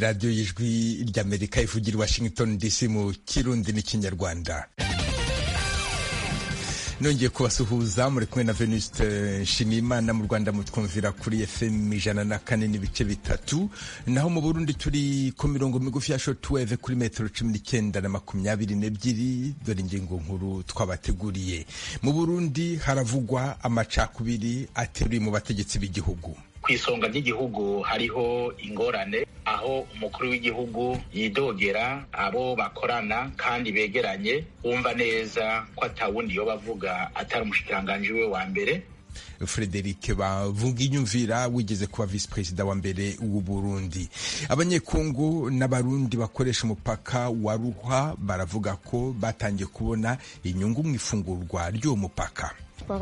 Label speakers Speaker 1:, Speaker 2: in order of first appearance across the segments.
Speaker 1: radiyo y'ijwi ry'Amerika ivugira i Washington DC mu Kirundi n'ikinyarwanda. Nongeye kubasuhuza muri kumwe na Venuste Nshimiyimana. Mu Rwanda mutwumvira kuri FM 104.3, naho mu Burundi turi ku mirongo migufi ya shortwave kuri metero 19 na 22. Dore ingingo nkuru twabateguriye. Mu Burundi haravugwa amacakubiri ateruye mu bategetsi b'igihugu.
Speaker 2: Kwisonga ry'igihugu hariho ingorane aho umukuru w'igihugu yidogera abo bakorana kandi begeranye, wumva neza ko atawundi yo bavuga atari umushikiranganje we wa mbere.
Speaker 1: Frederic Bavuginyumvira wigeze kuba vice president wa mbere w'u Burundi. Abanyekongo n'abarundi bakoresha umupaka wa Ruhwa baravuga ko batangiye kubona inyungu mu ifungurwa ry'uwo mupaka.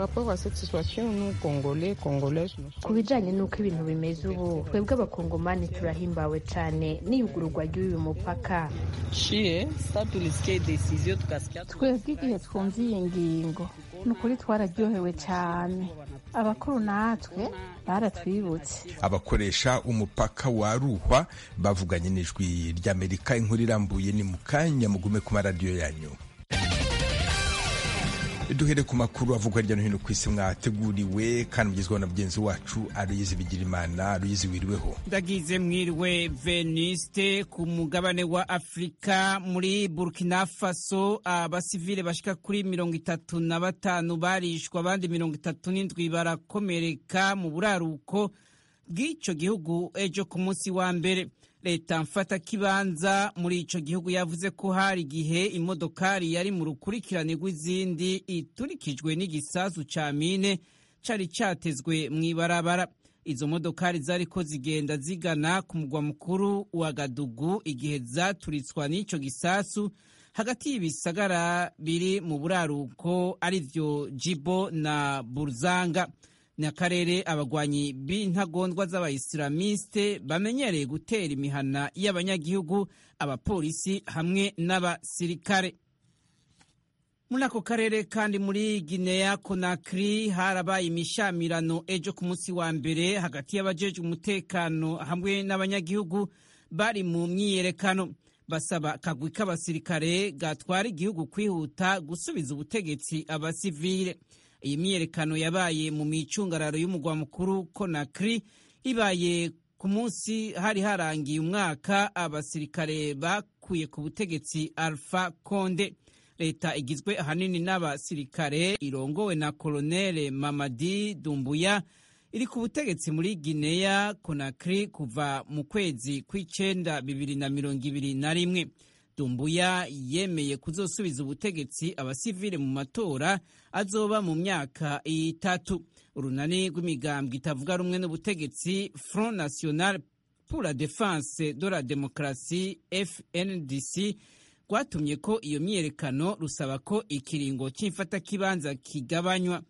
Speaker 3: Ku bijanye n'uko ibintu bimeze ubu, twebwe abakongomani turahimbawe cane n'iyugururwa ry'uyu mupaka.
Speaker 4: Twebwe igihe twumva iyi ngingo nukuri twararyohewe cane, abakuru natwe baratwibutse.
Speaker 1: Abakoresha umupaka wa Ruhwa bavuganye n'ijwi ry'Amerika. Inkuru irambuye ni mukanya, mugume ku maradiyo yanyu. Duhere ku makuru avugwa hirya no hino ku isi mwateguriwe kandi mugezweho na mugenzi wacu Aloyizi Bigirimana. Aloyizi, wiriweho?
Speaker 5: Ndagize mwiriwe Veniste. Ku mugabane wa Afrika muri Burkina Faso abasivile bashika kuri 35 barishwa, abandi 37 barakomereka mu buraruko bw'ico gihugu ejo ku munsi wa mbere. Leta mfata kibanza muri ico gihugu yavuze ko hari igihe imodokari yari mu rukurikirane rw'izindi iturikijwe n'igisasu ca mine cari catezwe mw'ibarabara. Izo modokari zariko zigenda zigana ku mugwa mukuru wa Gadugu igihe zaturitswa n'ico gisasu hagati y'ibisagara biri mu buraruko arivyo Jibo na Burzanga. Ni akarere abagwanyi b'intagondwa z'abayislamiste bamenyereye gutera imihana y'abanyagihugu, abapolisi hamwe n'abasirikare. Muri ako karere kandi muri Guinea Conakry harabaye imishamirano ejo ku munsi wa mbere hagati y'abajejwe umutekano hamwe n'abanyagihugu bari mu myiyerekano basaba kagwi k'abasirikare gatwara igihugu kwihuta gusubiza ubutegetsi abasivile. Iyi myiyerekano yabaye mu micungararo y'umugwa mukuru Conakry, ibaye ku munsi hari harangiye umwaka abasirikare bakuye ku butegetsi Alpha Conde. Leta igizwe ahanini n'abasirikare irongowe na Colonel Mamadi Doumbouya iri ku butegetsi muri Guinea Conakry kuva mu kwezi kw'icenda 2021. Doumbouya yemeye kuzosubiza ubutegetsi abasivile mu matora azoba mu myaka 3. Urunani rw'imigambwe itavuga rumwe n'ubutegetsi Front National pour la Défense de la Démocratie FNDC rwatumye ko iyo myiyerekano rusaba ko ikiringo c'imfata kibanza kigabanywa.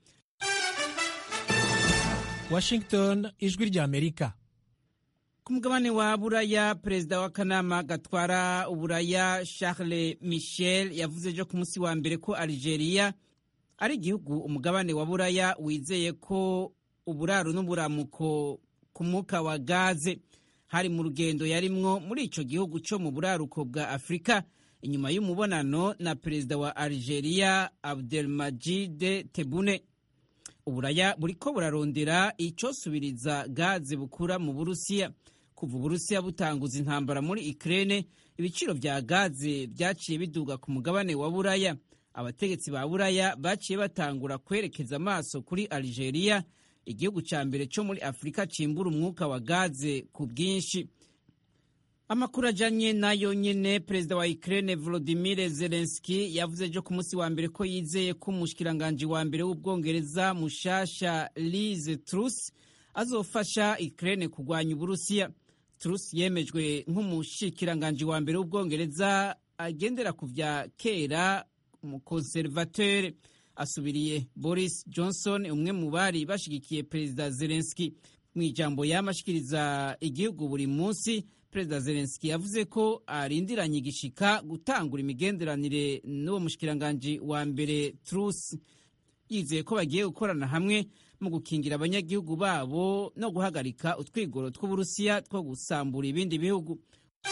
Speaker 6: Washington, ijwi ry'Amerika.
Speaker 5: Ku mugabane wa Buraya, perezida w'akanama gatwara Uburaya Charles Michel yavuze ejo ku munsi wa mbere ko Algeria ari igihugu umugabane wa Buraya wizeye ko uburaro n'uburamuko ku mwuka wa gaze. Hari mu rugendo yarimwo muri ico gihugu co mu buraruko bwa Afrika inyuma y'umubonano na perezida wa Algeria Abdelmadjid Tebboune. Uburaya buriko burarondera icosubiriza gaze bukura mu Burusiya. Kuva Uburusiya butanguza intambara muri Ukraine, ibiciro vya gaze vyaciye biduga ku mugabane wa Buraya. Abategetsi ba Buraya baciye batangura kwerekeza amaso kuri Algeria, igihugu ca mbere co muri Afrika cimbura umwuka wa gaze ku bwinshi. Amakuru ajanye nayo nyene, perezida wa Ukraine Volodymyr Zelensky yavuze ejo ku munsi wa mbere ko yizeye ko umushikiranganje wa mbere w'Ubwongereza mushasha Liz Truss azofasha Ukraine kugwanya Uburusiya. Truss yemejwe nk'umushikiranganje wa mbere w'Ubwongereza agendera ku vya kera, umukonservateur, asubiriye Boris Johnson, umwe mu bari bashigikiye perezida Zelensky. Mu ijambo yamashikiriza igihugu buri munsi, perezida Zelensky yavuze ko arindiranye igishika gutangura imigenderanire n'uwo mushikiranganje wa mbere Truss, yizeye ko bagiye gukorana hamwe mu gukingira abanyagihugu babo no guhagarika utwigoro tw'Uburusiya two gusambura ibindi bihugu.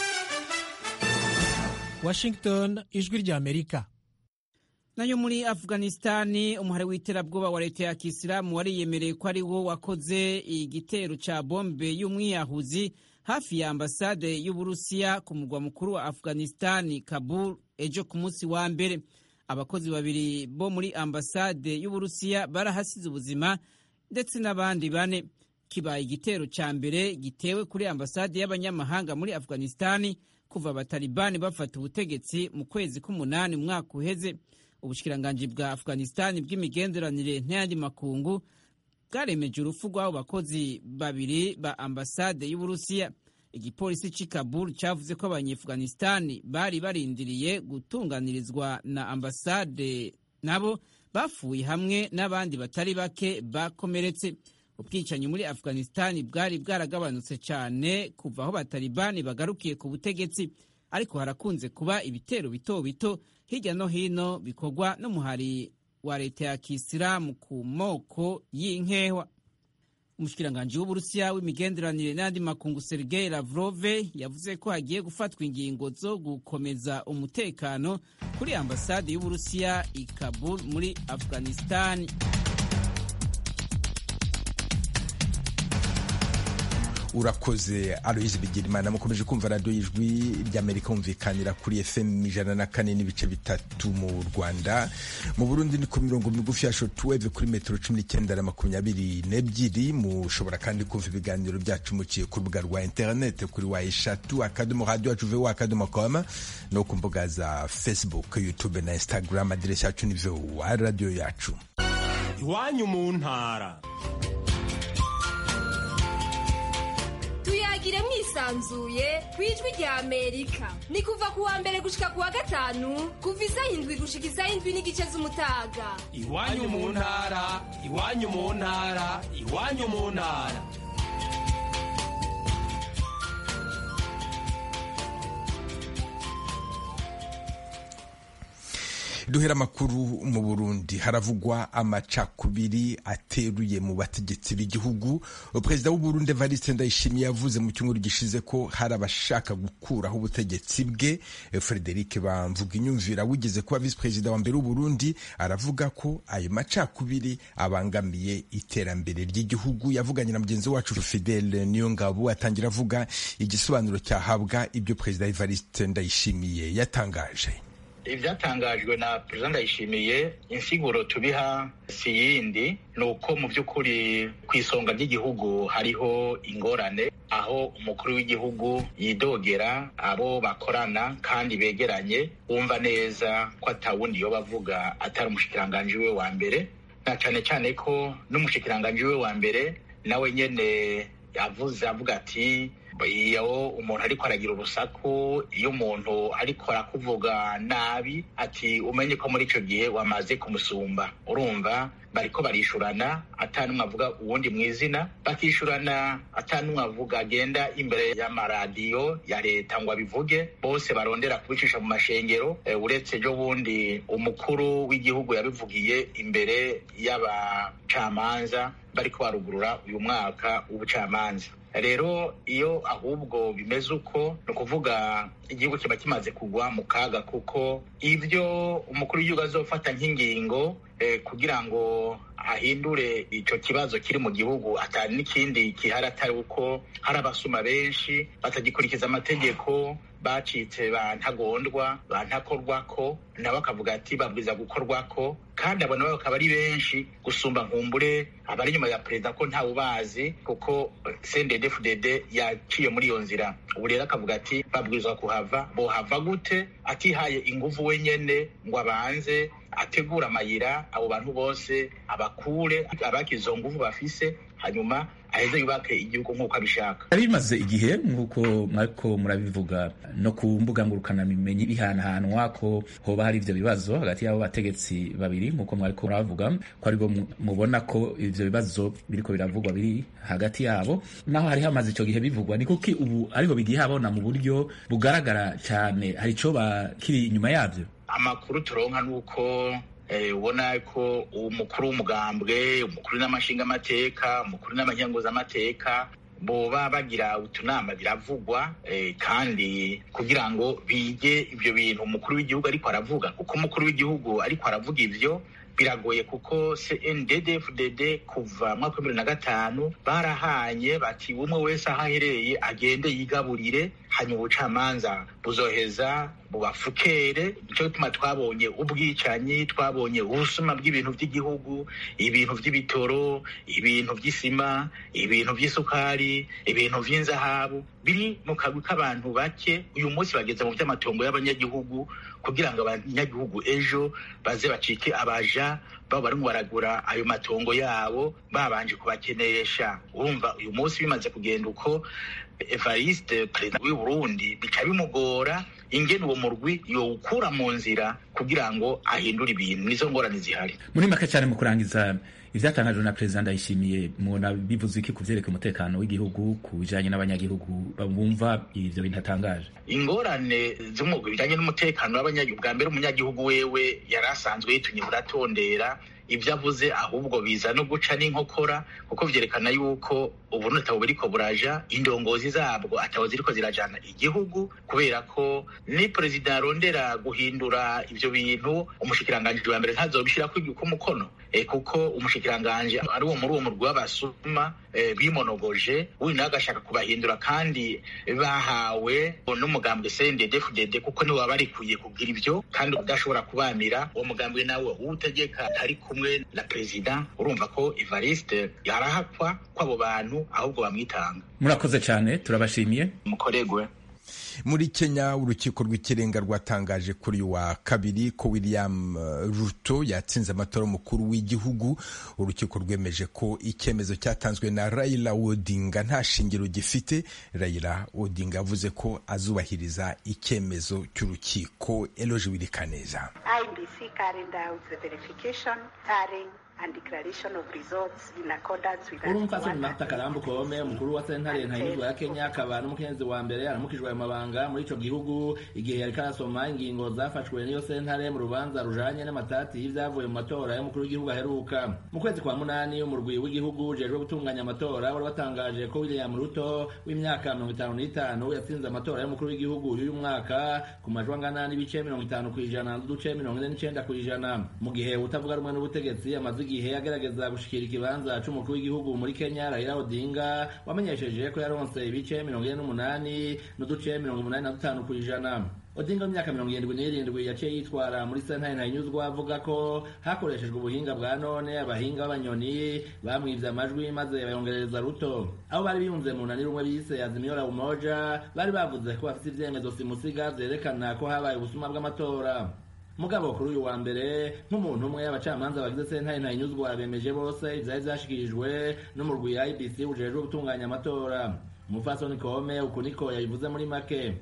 Speaker 6: Washington, ijwi ry'Amerika.
Speaker 5: Nayo muri Afghanistani, umuhari w'iterabwoba wa leta ya Kisilamu wariyemereye ko ari wo wakoze igitero ca bombe y'umwiyahuzi hafi ya ambasade y'Uburusiya ku mugwa mukuru wa Afghanistani, Kabul, ejo ku munsi wa mbere. Abakozi babiri bo muri ambasade y'Uburusiya barahasize ubuzima ndetse n'abandi bane. Kibaye igitero ca mbere gitewe kuri ambasade y'abanyamahanga muri Afghanistani kuva abatalibani bafata ubutegetsi mu kwezi k'umunani umwaka uheze. Ubushikiranganji bwa Afghanistani bw'imigenderanire n'ayandi makungu bwaremeje urupfu rw'abo bakozi babiri ba ambasade y'Uburusiya. Igipolisi c'i Kabul cavuze ko abanyafghanistani bari barindiriye gutunganirizwa na ambasade nabo bafuye hamwe n'abandi batari bake bakomeretse. Ubwicanyi muri Afghanistani bwari bwaragabanutse cyane kuva aho abatalibani bagarukiye ku butegetsi, ariko harakunze kuba ibitero bito bito hirya no hino bikorwa n'umuhari wa leta ya Kisilamu ku moko y'inkehwa. Umushikiranganji w'Uburusiya w'imigenderanire n'andi makungu Sergei Lavrov yavuze ko hagiye gufatwa ingingo zo gukomeza umutekano kuri ambasade y'Uburusiya i Kabul muri Afghanistani.
Speaker 1: Urakoze Aloise Bigirimana. Mukomeje kumva radio y'ijwi ry'Amerika humvikanira kuri FM 104.3 mu Rwanda. Mu Burundi ni ku mirongo migufi ya shortwave kuri metero 19:22. Mushobora kandi kumva ibiganiro byacu muciye ku rubuga rwa internet kuri wa3.radio.com no ku mbuga za Facebook, YouTube na Instagram. Address yacu ni VOA radio yacu.
Speaker 7: Iwanyu mu ntara.
Speaker 8: Tuyagire mwisanzuye kwijwi rya Amerika. Ni kuva kuwa mbere gushika kuwa gatanu kuva isaha 7 gushika isaha 7:30 z'umutaga.
Speaker 7: Iwanyu mu ntara, iwanyu mu ntara, iwanyu mu ntara.
Speaker 1: Duhera makuru mu Burundi. Haravugwa amacakubiri ateruye mu bategetsi b'igihugu. Perezida w'u Burundi Evariste Ndayishimiye yavuze mu cyumweru gishize ko hari abashaka gukuraho ubutegetsi bwe. Frederic Bamvuginyumvira wigeze kuba vice perezida wa mbere w'u Burundi aravuga ko ayo macakubiri abangamiye iterambere ry'igihugu. Yavuganye na mugenzi wacu Fidel Niyongabo atangira avuga igisobanuro cyahabwa ibyo Perezida Evariste Ndayishimiye yatangaje.
Speaker 2: Ivyatangajwe na Perezida Ndayishimiye insiguro tubiha si yindi nuko mu by'ukuri kwisonga ry'igihugu hariho ingorane, aho umukuru w'igihugu yidogera abo bakorana kandi begeranye, wumva neza ko atawundi yo bavuga atari umushikiranganje we wa mbere, na cyane cyane ko n'umushikiranganje we wa mbere nawe nyene avuga ati iyo umuntu ariko aragira urusaku, iyo umuntu ariko arakuvuga nabi, ati umenye ko muri ico gihe wamaze kumusumba. Urumva bariko barishurana, atanumwe avuga uwundi mwizina, bakishurana atanumwe avuga agenda imbere y'amaradiyo ya leta ngo abivuge, bose barondera kubicisha mu mashengero. Uretse ejo bundi umukuru w'igihugu yabivugiye imbere y'abacamanza bariko barugurura uyu mwaka w'ubucamanza. Rero iyo ahubwo bimeze uko, no kuvuga igihugu kiba kimaze kugwa mu kaga, kuko ivyo umukuru w'igihugu azofata nk'ingingo kugira ngo ahindure ico kibazo kiri mu gihugu, atari n'ikindi kihari atari uko hari abasuma benshi batagikurikiza amategeko, bacitse bantagondwa bantakorwako, nabo akavuga ati babwiza gukorwako, kandi abo nabo bakaba ari benshi gusumba nkumbure abari nyuma ya perezida ko ntawe ubazi, kuko CNDD-FDD yaciye muri iyo nzira. Ubu rero akavuga ati babwizwa kuhava, bohava gute atihaye inguvu wenyene ngo abanze ategura amayira abo bantu bose abakure abakizo nguvu bafise, hanyuma aheze yubake igihugu nk'uko abishaka.
Speaker 9: Bimaze igihe nk'uko mwariko murabivuga no ku mbuga ngurukana bimenyi bihanahanwa ko hoba hari ivyo bibazo hagati y'abo bategetsi babiri, nk'uko mwariko muravuga ko aribo mubona ko ivyo bibazo biriko biravugwa biri hagati yabo, naho hari hamaze ico gihe bivugwa. Ni kuki ubu ariho bigiye habona mu buryo bugaragara cyane? Hari ico bakiri inyuma yavyo?
Speaker 2: Amakuru turonka nuko ubona ko umukuru w'umugambwe, umukuru n'amashinga amateka, umukuru n'amanyanguza amateka boba bagira utunama biravugwa kandi kugira ngo bige ibyo bintu umukuru w'igihugu ariko aravuga, kuko umukuru w'igihugu ariko aravuga ivyo biragoye, kuko CNDD-FDD kuva mwaka wa 2005 barahanye bati umwe wese aho ahereye agende yigaburire, hanyuma ubucamanza buzoheza bubafukere. Nico gituma twabonye ubwicanyi, twabonye ubusuma bw'ibintu by'igihugu, ibintu by'ibitoro, ibintu by'isima, ibintu by'isukari, ibintu vy'inzahabu biri mu kagwi k'abantu bake. Uyu munsi bageze mu vy'amatongo y'abanyagihugu kugira ngo abanyagihugu ejo baze bacike abaja baba barimo baragura ayo matongo yabo babanje kubakenesha. Urumva uyu munsi bimaze kugenda uko, Evariste perezida w'u Burundi bica bimugora ingene uwo murwi yowukura mu nzira kugira ngo ahindure ibintu. Nizo ngorane zihari.
Speaker 9: Muri make cyane mu kurangiza ivyatangajwe na Perezida Ndayishimiye, mubona bivuze iki ku vyerekeye umutekano w'igihugu, ku bijanye n'abanyagihugu bumva ivyo bintu atangaje?
Speaker 2: Ingorane z'umugwi bijanye n'umutekano w'abanyagihugu, bwa mbere umunyagihugu wewe yarasanzwe yitunye buratondera ibyo avuze, ahubwo biza no guca n'inkokora, kuko vyerekana yuko ubu n'atabo buriko buraja indongozi zabwo atabo ziriko zirajana igihugu, kubera ko ni perezida arondera guhindura ivyo bintu umushikiranganje wa mbere ntazobishirako umukono, kuko umushikiranganje ari wo muri uwo murwi w'abasuma bimonogoje, uyu nawe agashaka kubahindura, kandi bahawe n'umugambwe CNDD-FDD, kuko niwe wabarikuye kugira ivyo, kandi udashobora kubanira uwo mugambwe nawe uwutegeka ari kumwe na perezida. Urumva ko Evariste yarahakwa kw'abo bantu ahubwo bamwitanga.
Speaker 9: Murakoze cyane, turabashimiye.
Speaker 2: Mukoregwe.
Speaker 1: Muri Kenya, urukiko rw'ikirenga rwatangaje kuri wa kabiri ko William Ruto yatsinze amatora y'umukuru w'igihugu. Urukiko rwemeje ko icyemezo cyatanzwe na Raila Odinga nta shingiro gifite. Raila Odinga yavuze ko azubahiriza icyemezo cy'urukiko. Eloge Wirikaneza.
Speaker 10: IEBC carried out the verification, tallying and declaration of results in accordance with
Speaker 11: Urumfasoni Martha Karambu Kome, umukuru wa sentare ntayizwa ya Kenya, akaba n'umukenyezi wa mbere aramukijwe ayo mabanga muri ico gihugu igihe yari karasoma ingingo zafashwe n'iyo sentare mu rubanza rujanye n'amatati y'ivyavuye mu matora y'umukuru w'igihugu aheruka. Mu kwezi kwa munani umurwi w'igihugu ujejwe gutunganya amatora wari watangaje ko William Ruto w'imyaka 55 yatsinze amatora y'umukuru w'igihugu y'uyu mwaka ku majwi angana n'ibice 50% n'uduce 49%, mu gihe utavuga rumwe n'ubutegetsi amaze igihe agerageza gushikira ikibanza c'umukuru w'igihugu muri Kenya. Raila Odinga wamenyesheje ko yaronse ibice 48 n'uduce 85%. Odinga mu myaka 77 yaciye yitwara muri sentare ntanyuzwa avuga ko hakoreshejwe ubuhinga bwa none, abahinga b'abanyoni bamwivye amajwi maze bayongereza Ruto. Abo bari biyunze mu nani rumwe bise Azimio la Umoja bari bavuze ko bafite ivyemezo simusiga vyerekana ko habaye ubusuma bw'amatora. Mugabo kuri uyu wa mbere nk'umuntu umwe y'abacamanza bagize sentare ntanyuzwa bemeje bose ivyari vyashikirijwe n'umurwi wa IEBC ujejwe gutunganya amatora. Mufasoni Kome uko niko yabivuze muri make.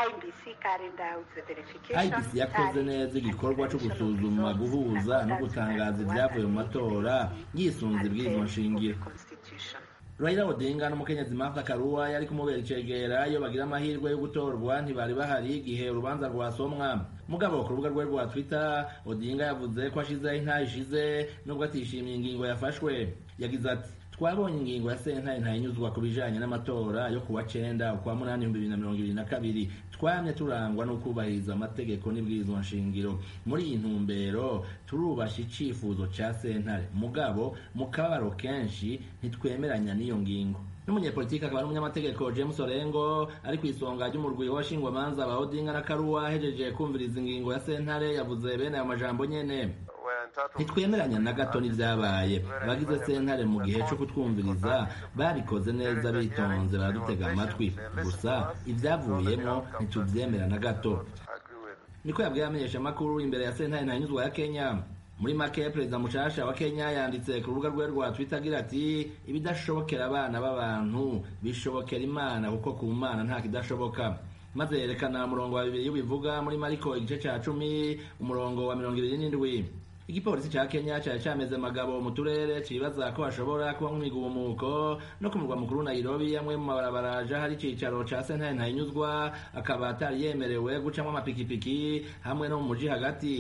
Speaker 11: IEBC yakoze neza igikorwa cyo gusuzuma, guhuza no gutangaza ibyavuye mu matora yisunze ibwirizwa nshingiro. Raila Odinga n'umukenyezi Martha Karua yari kumubera icegera iyo bagira amahirwe yo gutorwa ntibari bahari igihe urubanza rwasomwa. Mugabo ku rubuga rwe rwa Twitter, Odinga yavuze ko ashize intayi ishize nubwo atishimiye ingingo yafashwe. Yagize ati, twabonye ingingo ya sentare ntanyuzwa ku bijanye n'amatora yo kuwa 9 ukwa 8 2022. Twamye turangwa no kubahiriza amategeko n'ibwirizwa nshingiro. Muri iyi ntumbero turubasha icifuzo ca sentare, mugabo mu kabaro kenshi ntitwemeranya n'iyo ngingo. N'umunyepolitiki akaba n'umunyamategeko James Orengo ari kwisonga ry'umurwi w'abashingwamanza ba Odinga na Karua hejeje kumviriza ingingo ya sentare yavuze bene ayo majambo nyene. Ntitwemeranya na gato n'ivyabaye. Abagize sentare mu gihe cyo kutwumviriza babikoze neza bitonze baradutega amatwi, gusa ivyavuyemo ntituvyemera na gato. Niko yabwiye amenyeshamakuru imbere ya sentare ntanyuzwa ya Kenya. Muri make Perezida mushasha wa Kenya yanditse ku rubuga rwe rwa Twitter agira ati, ibidashobokera abana b'abantu bishobokera Imana, kuko ku Mana nta kidashoboka. Maze yerekana umurongo wa 2 ubivuga muri Mariko igice ca 10 umurongo wa 27. Igipolisi ca Kenya cyari cameze magabo mu turere cibaza ko hashobora kuba nk'imigumuko no ku murwa mukuru Nairobi, amwe mu mabarabara hari icicaro ca sentare ntanyuzwa akaba atari yemerewe gucamwo amapikipiki hamwe no mu muji hagati.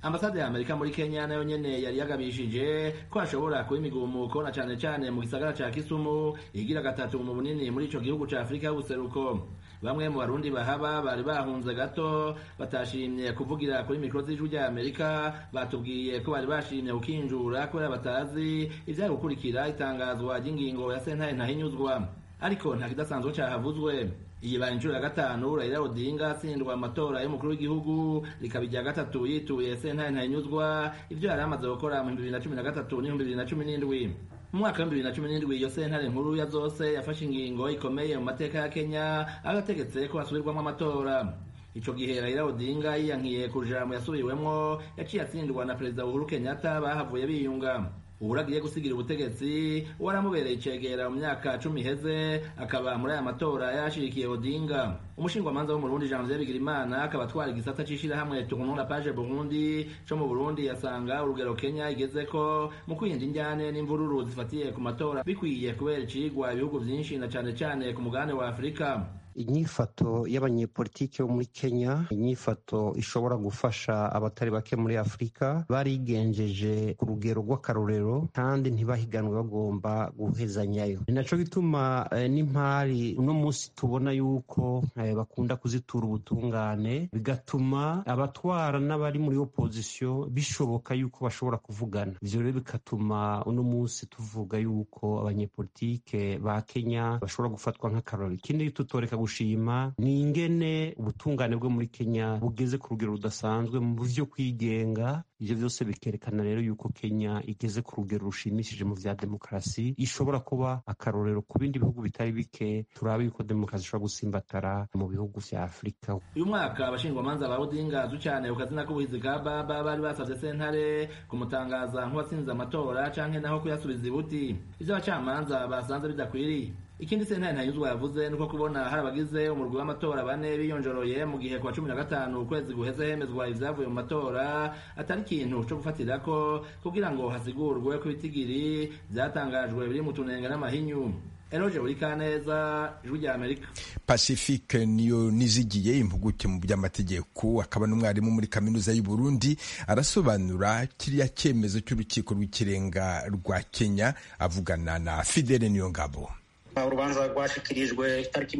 Speaker 11: Ambasade ya Amerika muri Kenya nayo nyene yari yagabishije ko hashobora kuba imigumuko na cane cane mu gisagara ca Kisumu igira gatatu mu bunini muri ico gihugu ca Afrika y'ubuseruko. Bamwe mu barundi bahaba bari bahunze gato batashimye kuvugira kuri mikro z'ijwi rya Amerika, batubwiye ko bari bashimye gukinjura kubera batazi ivyo gukurikira itangazwa ry'ingingo ya sentare ntahinyuzwa, ariko nta kidasanzwe cahavuzwe. Iyi baye inshuro ya gatanu Raila Odinga atsindwa amatora y'umukuru w'igihugu, rikaba irya gatatu yituye sentare ntahinyuzwa ivyo yari amaze gukora mu 2013 n'2017. Mu mwaka wa 2017 iyo sentare nkuru ya zose yafashe ingingo ikomeye mu mateka ya Kenya, agategetse ko hasubirwamo amatora. Ico gihe Raila Odinga yiyankiye kuja mu yasubiwemwo, yaciye atsindwa na Perezida Uhuru Kenyatta bahavuye biyunga. Uragiye gusigira ubutegetsi waramubereye icegera mu myaka 10 iheze, akaba muri aya matora yashirikiye Odinga. Umushingwamanza wo mu Burundi Jean Bigirimana akaba atwara igisata cishira hamwe Tournon la page Burundi cyo mu Burundi, yasanga urugero Kenya igezeko mu kwirinda injyane n'imvururu zifatiye ku matora bikwiye kubera icigwa ibihugu vyinshi na cane cane ku mugabane wa Afrika.
Speaker 12: Inyifato y'abanyepolitike bo muri Kenya, inyifato ishobora gufasha abatari bake muri Afrika, barigenjeje ku rugero rw'akarorero kandi ntibahiganwe bagomba guhezanyayo. Ni naco gituma n'impari uno munsi tubona yuko bakunda kuzitura ubutungane, bigatuma abatwara n'abari muri opposition bishoboka yuko bashobora kuvugana. Ivyo rero bigatuma uno munsi tuvuga yuko abanyepolitike ba Kenya bashobora gufatwa nk'akarorero. Ikindi tutoreka gushima ni ingene ubutungane bwo muri Kenya bugeze ku rugero rudasanzwe mu byo kwigenga. Ivyo vyose bikerekana rero yuko Kenya igeze ku rugero rushimishije mu vya demokarasi, ishobora kuba akarorero ku bindi bihugu bitari bike. Turabe yuko demokarasi ishobora gusimbatara mu bihugu vya Afrika.
Speaker 11: Uyu mwaka abashingwamanza ba Odinga cyane ukazina k'ubuhizi bwa baba bari basavye sentare kumutangaza nk'uwatsinze amatora canke naho kuyasubiza ibuti. Ivyo abacamanza basanze bidakwiriye. Ikindi sentare ntayuzwa yavuze nuko kubona hari abagize umurwi w'amatora bane biyonjoroye mu gihe kwa 15 ukwezi guheze hemezwa ivyavuye mu matora atari ikintu cyo gufatirako kugira ngo hasigurwe ko ibitigiri vyatangajwe biri mu tunenga n'amahinyu. Eloge Urikaneza, Ijwi rya Amerika.
Speaker 1: Pacifique niyo nizigiye impuguke mu by'amategeko, akaba n'umwarimu muri kaminuza y'u Burundi, arasobanura kiriya cyemezo cy'urukiko rw'ikirenga rwa Kenya, avugana na Fidele Niyongabo.
Speaker 13: Urubanza rwashikirijwe itariki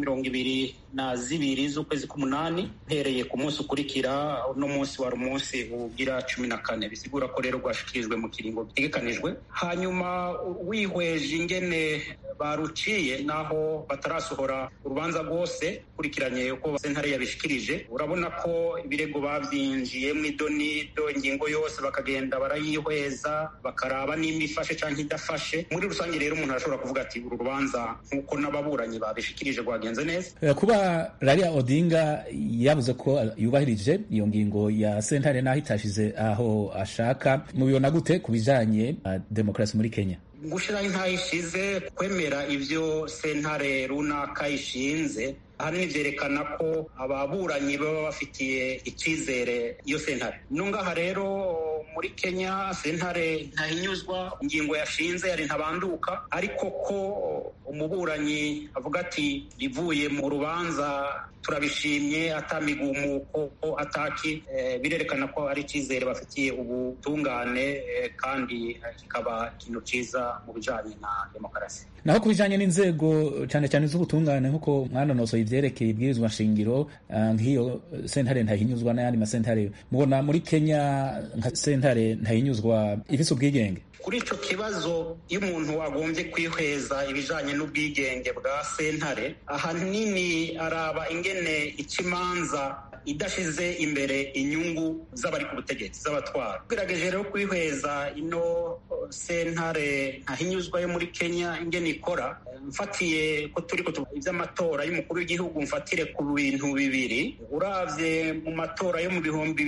Speaker 13: 22 z'ukwezi k'umunani, mpereye ku munsi ukurikira uno munsi wari umunsi ugira 14, bisigura ko rero rwashikirijwe mu kiringo gitegekanijwe. Hanyuma wihweje ingene baruciye naho batarasohora urubanza rwose kurikiranye uko sentare yabishikirije, urabona ko ibirego bavyinjiye mu idonido ingingo yose bakagenda barayihweza bakaraba nimba ifashe canke idafashe. Muri rusange rero umuntu arashobora kuvuga ati uru rubanza nkuko n'ababuranyi babishikirije rwagenze neza.
Speaker 9: Kuba Raila Odinga yavuze ko yubahirije iyo ngingo ya sentare naho itashize aho ashaka, mubibona gute kubijanye demokrasi muri Kenya?
Speaker 13: Gushiraho intayishize kwemera ivyo sentare runaka ishinze ahanini vyerekana ko ababuranyi baba bafitiye icizere iyo sentare. Nungaha rero muri Kenya sentare ntahinyuzwa, ingingo yashinze yari ntabanduka, ariko ko umuburanyi avuga ati rivuye mu rubanza turabishimye atamigumuko ataki, birerekana ko ari icizere bafitiye ubutungane, kandi kikaba ikintu ciza mu bijanye na demokarasi.
Speaker 9: Naho kubijanye n'inzego cyane cyane z'ubutungane nkuko mwanonosoye ivyerekeye ibwirizwa nshingiro nk'iyo sentare ntahinyuzwa n'ayandi masentare, mubona muri Kenya nka sentare ntahinyuzwa ifise ubwigenge?
Speaker 13: Kuri ico kibazo iyo umuntu wagombye kwihweza ibijanye n'ubwigenge bwa sentare, ahanini araba ingene ikimanza idashize imbere inyungu z'abari ku butegetsi z'abatwara. Bigerageje rero kwihweza ino sentare ntahinyuzwa yo muri Kenya ingene ikora, mfatiye ko turiko ivy'amatora y'umukuru w'igihugu, mfatire ku bintu bibiri. Uravye mu matora yo mu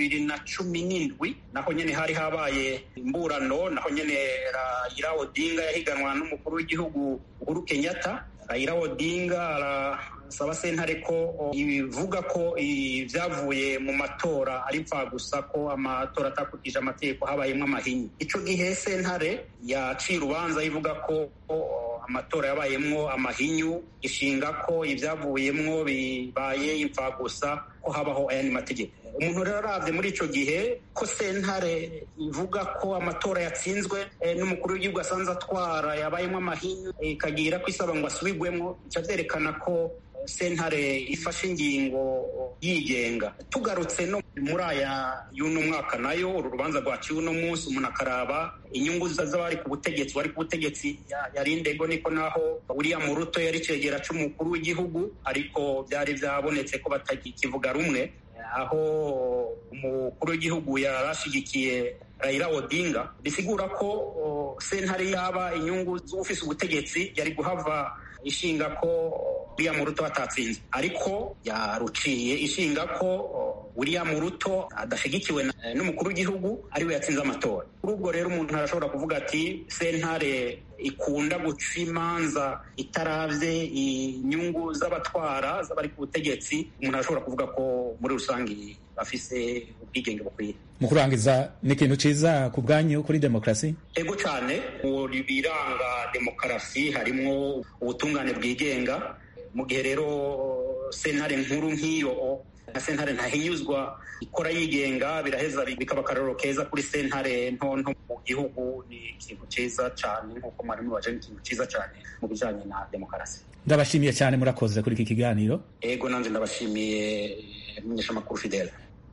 Speaker 13: 2017 naho nyene hari habaye imburano, naho nyene Raila Odinga yahiganwa n'umukuru w'igihugu Uhuru Kenyatta. Raila Odinga arasaba sentare ko ivuga ko ivyavuye mu matora ari mpfa gusa, ko amatora atakurikije amategeko habayemwo amahinyu. Ico gihe sentare yaciye urubanza ivuga ko amatora yabayemwo amahinyu, ishinga ko ivyavuyemwo bibaye imfagusa, ko habaho ayandi mategeko. Umuntu rero aravye muri ico gihe ko sentare ivuga ko amatora yatsinzwe n'umukuru w'igihugu asanze atwara yabayemwo amahinyu, ikagira ko isaba ngo asubirwemwo, bica vyerekana ko sentare ifashe ingingo yigenga. Tugarutse no muri aya y'uno mwaka nayo, uru rubanza rwaciwe uno munsi, umuntu akaraba inyungu z'abari ku butegetsi. Wari ku butegetsi yari indego, niko naho William Ruto yari cegera c'umukuru w'igihugu, ariko byari vyabonetse ko batakivuga rumwe, aho umukuru w'igihugu yarashigikiye Raila Odinga. Bisigura ko sentare yaba inyungu z'ufise ubutegetsi yari guhava ishinga ko William Ruto atatsinze, ariko yaruciye ishinga ko William Ruto adashigikiwe n'umukuru w'igihugu ariwe yatsinze amatora. Kuri ubwo rero umuntu arashobora kuvuga ati sentare ikunda guca imanza itaravye inyungu z'abatwara z'abari ku butegetsi. Umuntu arashobora kuvuga ko muri rusange bafise ubwigenge bukwiye.
Speaker 9: Mu kurangiza, ni ikintu ciza ku bwanyu kuri demokarasi?
Speaker 13: Ego cane, mu biranga demokarasi harimwo ubutungane bwigenga. Mu gihe rero sentare nkuru nk'iyo na sentare ntahinyuzwa ikora yigenga, biraheza bikaba akarorero keza kuri sentare ntonto mu gihugu. Ni ikintu ciza cane, nk'uko mwari mubaje, ni ikintu ciza cane mu bijanye na demokarasi.
Speaker 9: Ndabashimiye cyane, murakoze kuri iki kiganiro.
Speaker 13: Ego nanje ndabashimiye Munyeshamakuru Fidele.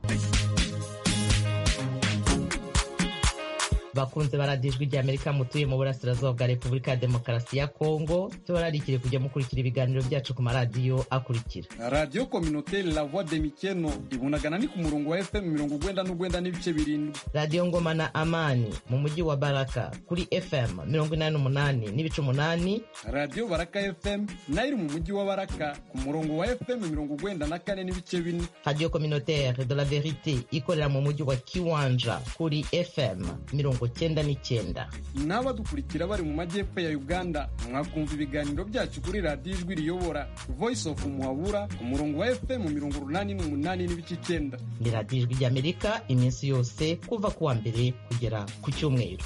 Speaker 14: bakunze baradijwe rya Amerika mutuye mu burasirazuba bwa Repubulika ya Demokarasi ya Kongo, tubararikire kujya mukurikira ibiganiro byacu ku maradiyo akurikira:
Speaker 15: Radio Communautaire La Voix de Mikeno ibunagana ni ku murongo wa FM 99 n'ibice birindwi.
Speaker 14: Radio Ngoma na Amani mu mujyi wa Baraka kuri FM 88 n'ibice 8.
Speaker 15: Radio Baraka FM nayo mu mujyi wa Baraka ku murongo wa FM 94 n'ibice 4.
Speaker 14: Radio Communautaire de la Verite ikorera mu mujyi wa Kiwanja kuri FM 99.
Speaker 15: N'abadukurikira bari mu majyepfo ya Uganda mwakumva ibiganiro byacu kuri Radio Ijwi Riyobora Voice of Muhabura ku murongo wa FM 88 n'ibice 9.
Speaker 14: Ni Radio Ijwi ry'Amerika iminsi yose kuva kuwa mbere kugera ku cyumweru.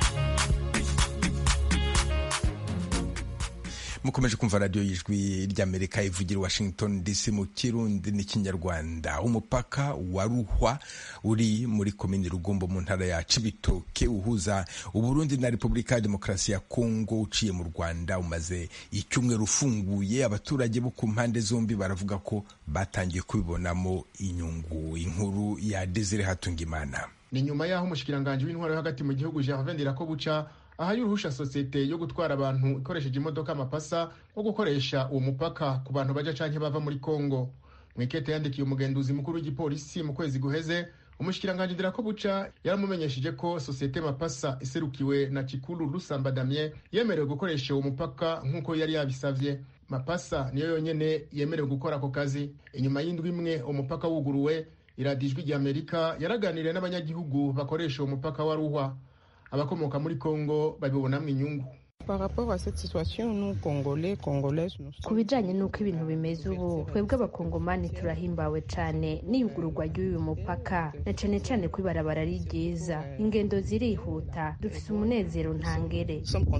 Speaker 1: mukomeje kumva radio y'Ijwi ry'Amerika ivugira Washington DC mu Kirundi n'Ikinyarwanda. Umupaka wa Ruhwa uri muri komini Rugombo mu ntara ya Cibitoke uhuza Uburundi na Repubulika ya Demokarasi ya Kongo uciye mu Rwanda umaze icyumweru ufunguye. Abaturage bo ku mpande zombi baravuga ko batangiye kubibonamo inyungu. Inkuru ya Desire Hatungimana.
Speaker 16: Ni nyuma yaho umushikiranganje w'intwaro hagati mu gihugu Gervais Ndirakobuca aha yuruhusha sosiyete yo gutwara abantu ikoresheje imodoka amapasa wo gukoresha uwo mupaka ku bantu baja canke bava muri Kongo. Mwikete yandikiye umugenduzi mukuru w'igipolisi mu kwezi guheze, umushikiranganje Ndirakobuca yaramumenyesheje ko sosiyete mapasa iserukiwe na Cikuru Lusamba Damien yemerewe gukoresha uwo mupaka nk'uko yari yabisavye. Mapasa niyo yonyene yemerewe gukora ako kazi. Inyuma y'indwi imwe umupaka wuguruwe, iradiyo Ijwi ry'Amerika yaraganiriye n'abanyagihugu bakoresha uwo mupaka wa Ruhwa. Abakomoka muri Kongo babibonamwe inyungu.
Speaker 3: Ku bijanye n'uko ibintu bimeze ubu, twebwe abakongomani turahimbawe cane n'iyugururwa ry'uyu mupaka, na cane cane ko ibarabara ari ryiza, ingendo zirihuta, dufise umunezero ntangere.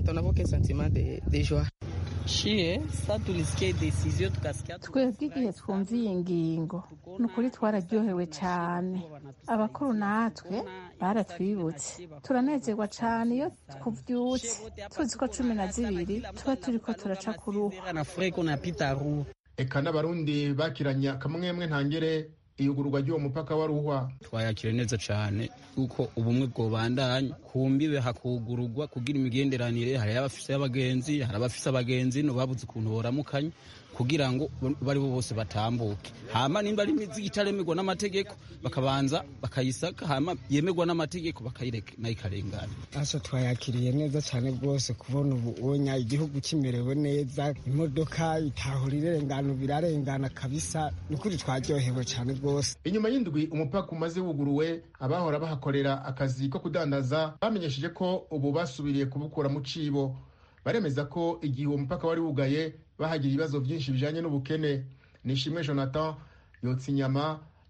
Speaker 4: Twebwe igihe twumva iyi ngingo ni ukuri twararyohewe cyane. Abakuru natwe baratwibutse, turanezerwa cyane iyo tuvyutse tuzi ko 12 tuba turiko turaca ku Ruhwa.
Speaker 16: Eka n'abarundi bakiranya akamwemwe ntangere iyugururwa ry'uwo mupaka wa Ruhwa.
Speaker 17: Twayakire neza cyane uko ubumwe bwobandanya kumbibe hakugururwa kugira imigenderanire. Hari abafise abagenzi, hari abafise abagenzi no babuze ukuntu boramukanye kugira ngo bari bo bose batambuke. Hama nimba ari imizigo itaremerwa n'amategeko bakabanza bakayisaka, hama yemerwa n'amategeko bakayireka nayikarengana.
Speaker 18: Asa twayakiriye neza cyane rwose kubona ubunya igihugu kimerewe neza, imodoka itahura irengana birarengana kabisa, nukuri twaryohewe cyane rwose.
Speaker 16: Inyuma y'indwi umupaka umaze wuguruwe, abahora bahakorera akazi ko kudandaza bamenyesheje ko ubu basubiriye kubukura mu cibo. Baremeza ko igihe uwo mupaka wari wugaye bahagira ibibazo byinshi bijanye n'ubukene. Nishimwe Jonathan yotsa inyama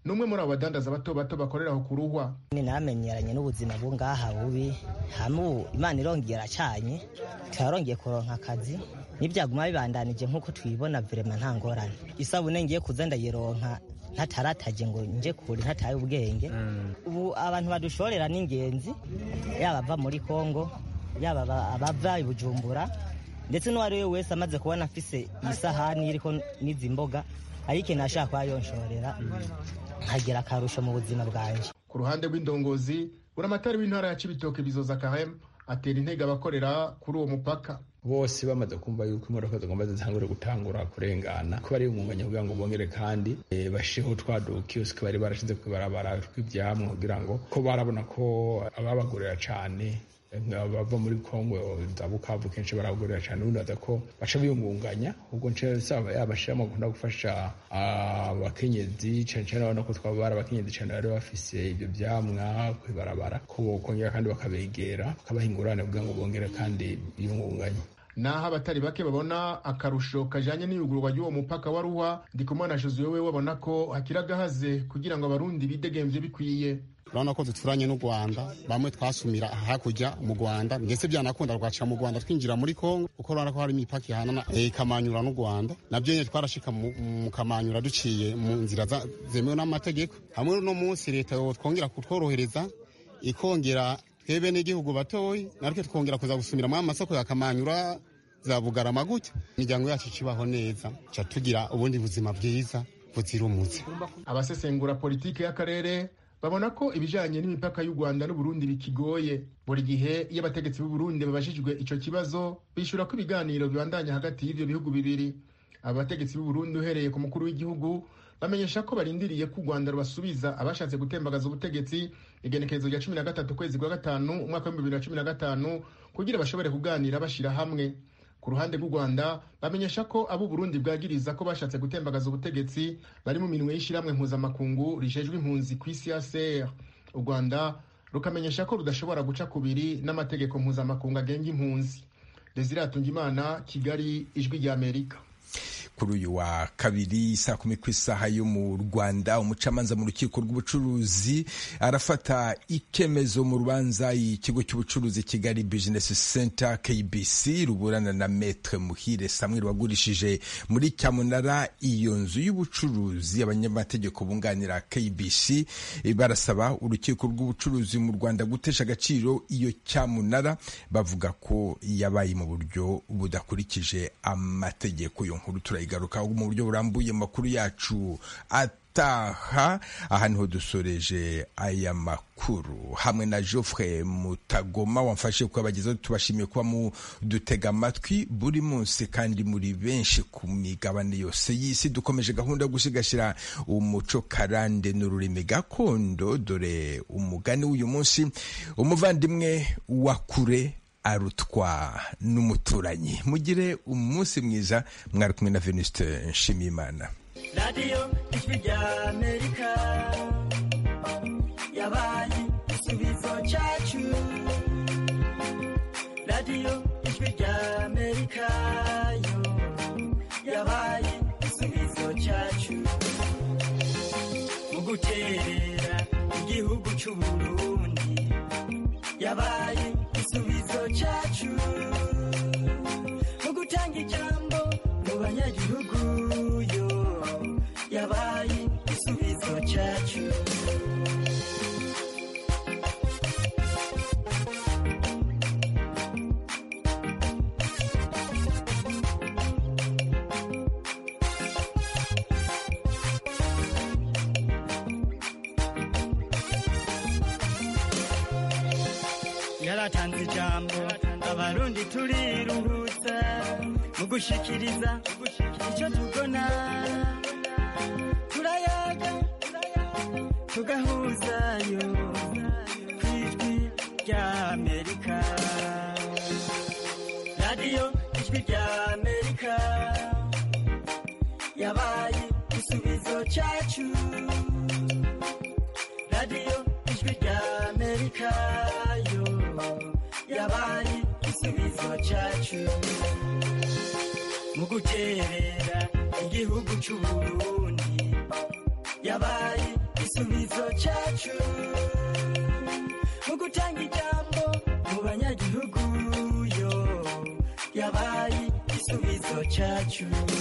Speaker 16: n'umwe muri abo badandaza bato bato bakorera aho ku Ruhwa.
Speaker 19: Namenyeranye n'ubuzima bwo ngaha bubi, hamwe Imana irongera acanye twarongeye kuronka akazi n'ibyaguma bibandanije nk'uko twibona vraiment nta ngorane. Isabune ngiye kuza ndayironka ntatarataje ngo nje kure ntataye ubwenge. Ubu abantu badushorera n'ingenzi yaba ava muri Kongo yaba abava i Bujumbura ndetse n'uwari we wese amaze kubona afise isahani iriko n'izi mboga ariko nashaka kwayonshorera nkagira akarusho mu buzima bwanje.
Speaker 16: Ku ruhande rw'indongozi buramatari w'intara ya Cibitoke Bizoza Kahem atera intege abakorera kuri uwo mupaka.
Speaker 20: Bose bamaze kumva yuko imodoka zigomba zitangure gutangura kurengana ko bari umwanya kugira ngo bongere kandi bashiho twadukiyosike bari barashize kwibarabara tw'ibyamwe kugira ngo ko barabona ko ababagurira cyane bava muri Kongo za Bukavu kenshi baragurira cyane ubundi baza ko baca biyungunganya ubwo nce saba yabashiramo gukunda gufasha abakenyezi cyane cyane abana ko twabara abakenyezi cyane bari bafise ibyo byamwa kwibarabara ko kongera kandi bakabegera bakabahingurana kugira ngo bongere kandi biyungunganye.
Speaker 16: Naho abatari bake babona akarusho kajanye n'iyugururwa ry'uwo mupaka wa Ruhwa, Ndikumana Josué we wabona ko hakiragahaze kugira ngo abarundi bidegemvye bikwiye.
Speaker 21: Urabona ko duturanye n'u Rwanda, bamwe twasumira hakurya mu Rwanda ndetse byanakunda rwaca mu Rwanda twinjira muri Kongo kuko urabona ko hari imipaka ihanana Kamanyura n'u Rwanda, nabyo nyine twarashika mu Kamanyura duciye mu nzira zemewe n'amategeko. Hamwe no munsi leta twongera kutworohereza ikongera twebe n'igihugu batoyi nariko twongera kuza gusumira mu masoko ya Kamanyura za Bugarama gutya imiryango yacu kibaho neza ca tugira ubundi buzima bwiza buzira umuze.
Speaker 16: Abasesengura politike y'akarere babona ko ibijanye n'imipaka y'u Rwanda n'u Burundi bikigoye. Buri gihe iyo abategetsi b'u Burundi babajijwe ico kibazo bishura ko ibiganiro bibandanya hagati y'ivyo bihugu bibiri. Abategetsi b'u Burundi uhereye ku mukuru w'igihugu bamenyesha ko barindiriye ko u Rwanda rubasubiza abashatse gutembagaza ubutegetsi igenekerezo rya 13 kwezi kwa gatanu umwaka wa 2015 kugira bashobore kuganira bashira hamwe. Ku ruhande rw'u Rwanda bamenyesha ko abo Burundi bwagiriza ko bashatse gutembagaza ubutegetsi bari mu minwe y'ishiramwe mpuzamakungu rijejwe impunzi ku isi CR. U Rwanda rukamenyesha ko rudashobora guca kubiri n'amategeko mpuzamakungu agenga impunzi. Desire Atungimana, Kigali, Ijwi rya Amerika.
Speaker 1: Kuri uyu wa kabiri saa 10 kw'isaha yo mu Rwanda umucamanza mu rukiko rw'ubucuruzi arafata ikemezo mu rubanza ikigo cy'ubucuruzi Kigali Business Center KBC ruburana na Maître Muhire Samuel wagurishije muri Cyamunara iyo nzu y'ubucuruzi. Abanyamategeko bunganira KBC barasaba urukiko rw'ubucuruzi mu Rwanda gutesha agaciro iyo Cyamunara bavuga ko yabaye mu buryo budakurikije amategeko. Yo nkuru igaruka mu buryo burambuye makuru yacu ataha. Aha niho dusoreje aya makuru hamwe na Geoffrey Mutagoma wamfashe kubagezaho. Tubashimiye kuba mu dutega amatwi buri munsi kandi muri benshi ku migabane yose y'isi. Dukomeje gahunda yo gusigasira umuco karande n'ururimi gakondo. Dore umugani w'uyu munsi: umuvandimwe wa kure arutwa n'umuturanyi. Mugire umunsi mwiza. Mwari kumwe na Venuste Nshimiyimana.
Speaker 22: Radio Ijwi rya Amerika yabaye igisubizo cyacu. Radio Ijwi rya Amerika yo yabaye igisubizo cyacu mu guterera igihugu cy'u Burundi. Yabaye igisubizo cyacu mu gutanga ijambo mu banyagihugu yo. Yabaye igisubizo cyacu. Yaratanze ijambo abarundi turiruhutsa mu gushikiriza icyo tubona. Turayaga tugahuzayo ku Ijwi rya Amerika. Radio Ijwi rya Amerika yabaye igisubizo cyacu. Radio Ijwi rya Amerika yo yabaye igisubizo cyacu mu guterera igihugu cy'u Burundi. Yabaye igisubizo cyacu mu gutanga ijambo mu banyagihugu yo yabaye igisubizo cyacu